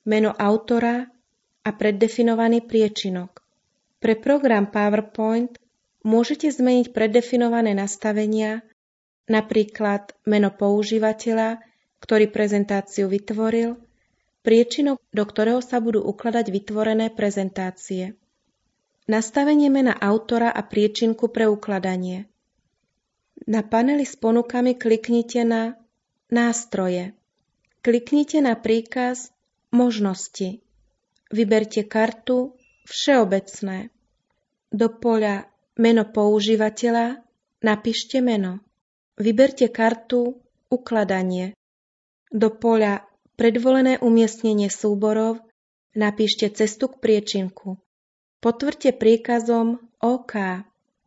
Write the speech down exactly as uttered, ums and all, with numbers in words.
meno autora a preddefinovaný priečinok. Pre program PowerPoint môžete zmeniť preddefinované nastavenia, napríklad meno používateľa, ktorý prezentáciu vytvoril, priečinok, do ktorého sa budú ukladať vytvorené prezentácie. Nastavenie mena autora a priečinku pre ukladanie. Na paneli s ponukami kliknite na Nástroje. Kliknite na príkaz Možnosti. Vyberte kartu Všeobecné. Do poľa Meno používateľa napíšte meno. Vyberte kartu Ukladanie. Do poľa Predvolené umiestnenie súborov napíšte cestu k priečinku. Potvrďte príkazom OK.